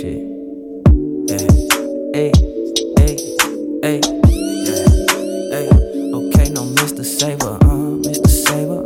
shit. Yeah. Hey, hey, hey, yeah. Hey. Okay, no Mr. Saver, Mr. Saver,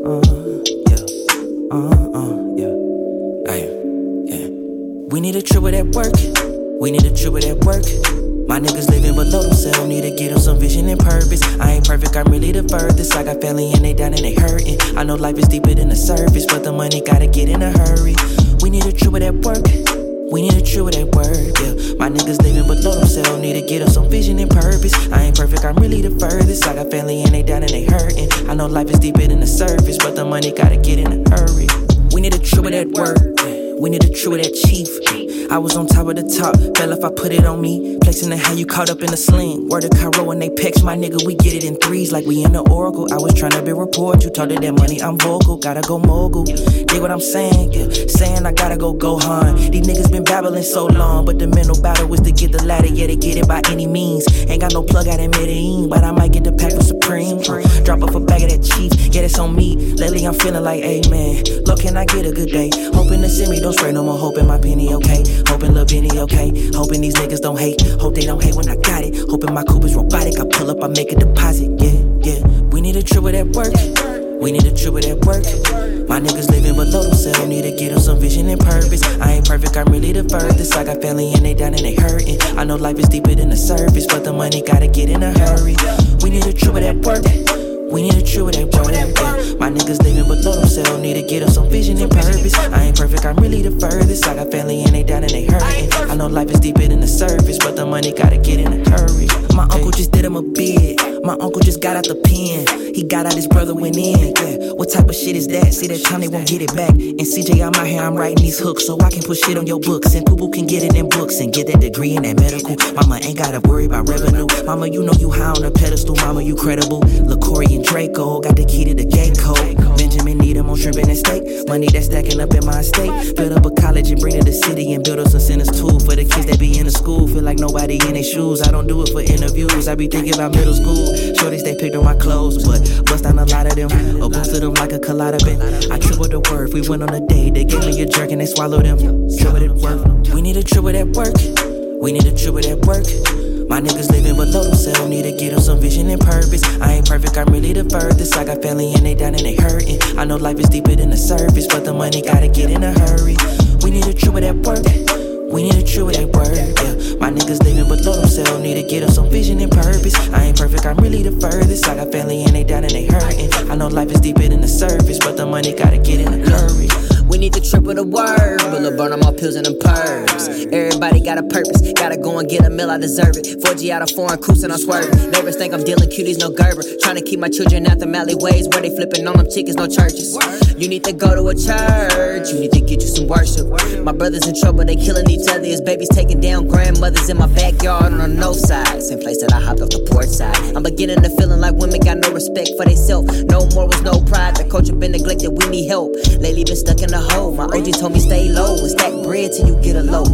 yeah, hey, yeah. We need a triple that work. We need a triple that work. My niggas living below themselves, need to get them some vision and purpose. I ain't perfect, I'm really the furthest. I got family and they down and they hurting. I know life is deeper than the surface, but the money gotta get in a hurry. We need a triple that work. We need a triple that work, yeah. My niggas living below themselves, need to get them some vision and purpose. I ain't perfect, I'm really the furthest. I got family and they down and they hurting. I know life is deeper than the surface, but the money gotta get in a hurry. We need a triple that work. We need a triple that chief. I was on top of the top, fell if I put it on me. Flexing the how you caught up in the sling. Word of Cairo and they pecs, my nigga, we get it in threes like we in the Oracle. I was trying to be report, you told her that money, I'm vocal. Gotta go mogul, dig what I'm saying, yeah. Saying I gotta go Gohan. These niggas been babbling so long, but the mental battle was to get the ladder, yeah, to get it by any means. Ain't got no plug out in Medellin, but I might get the pack with Supreme. Drop off a bag of that Chief, yeah, that's on me. Lately I'm feeling like, amen. Look, can I get a good day? Hoping to see me, don't spray no more, hoping my penny okay. Hoping Lil Benny okay. Hoping these niggas don't hate. Hope they don't hate when I got it. Hoping my coupe is robotic. I pull up, I make a deposit. Yeah, yeah. We need a triple that work. We need a triple that work. My niggas living below themselves, need to get them some vision and purpose. I ain't perfect, I'm really the furthest. I got family and they down and they hurting. I know life is deeper than the surface, but the money gotta get in a hurry. We need a triple that work. We need a triple that work, yeah. My niggas living below themselves, need to get them some vision and purpose. I ain't perfect, I'm really the furthest. I got family and they down and they hurting. I know life is deeper than the surface, but the money gotta get in a hurry. My uncle just did him a bid. My uncle just got out the pen. He got out, his brother went in, yeah. What type of shit is that? See that time they won't get it back. And CJ, I'm out here, I'm writing these hooks so I can put shit on your books. And Poo-Poo can get it in books and get that degree in that medical. Mama ain't gotta worry about revenue. Mama, you know you high on the pedestal. Mama, you credible. LaCory and Draco got the key to the gate code. Benjamin need him on shrimp and steak. Money that's stacking up in my estate. Build up a college and bring it to the city and build up some centers too. For the kids that be in the school, feel like nobody in their shoes. I don't do it for interviews, I be thinking about middle school. Shorties, they picked on my clothes, but bust down a lot of them, or boosted them like a colada bin. I tripled the worth, we went on a date, they gave me a jerk and they swallowed them. Triple that work, we need a triple that work. We need a triple that work. My niggas living below themselves, need to get them some vision and purpose. I ain't perfect, I'm really the furthest. I got family and they down and they hurting. I know life is deeper than the surface, but the money gotta get in a hurry. We need a triple that work. We need a triple that work, yeah. My niggas living below themselves, need to get them some vision and purpose. I ain't perfect, I'm really the furthest. I got family and they down and they hurting. I know life is deeper than the surface, but the money gotta get in a hurry. We need to triple the word, Bulla burn them all pills and them perbs. Everybody got a purpose, gotta go and get a meal, I deserve it. 4G out of foreign cruise and I'm swerving. Neighbors think I'm dealing cuties, no Gerber. Trying to keep my children out the alleyways where they flipping on them chickens, no churches. You need to go to a church, you need to get you some worship. My brothers in trouble, they killing each other. His babies taking down grandmothers in my backyard on the north side. Same place that I hopped off the port side. I'm beginning to feeling like women got no respect for themselves. No more was no pride, the culture been neglected, we need help. Lately been stuck in the hole. My OG told me stay low and stack bread till you get a loaf.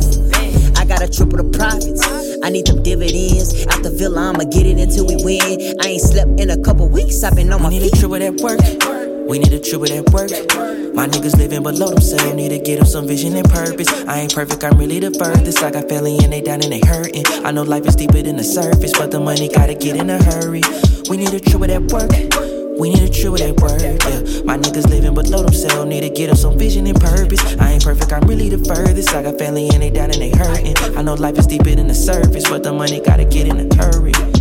I gotta triple the profits, I need them dividends. Out the villa, I'ma get it until we win. I ain't slept in a couple weeks, I've been on my feet. We need a triple that work. We need a triple that work. My niggas living below themselves, need to get them some vision and purpose. I ain't perfect, I'm really the furthest. I got family and they down and they hurting. I know life is deeper than the surface, but the money gotta get in a hurry. We need a triple that work. We need a triple that work, yeah. My niggas living below themselves, need to get them some vision and purpose. I ain't perfect, I'm really the furthest. I got family and they down and they hurting. I know life is deeper than the surface, but the money gotta get in a hurry.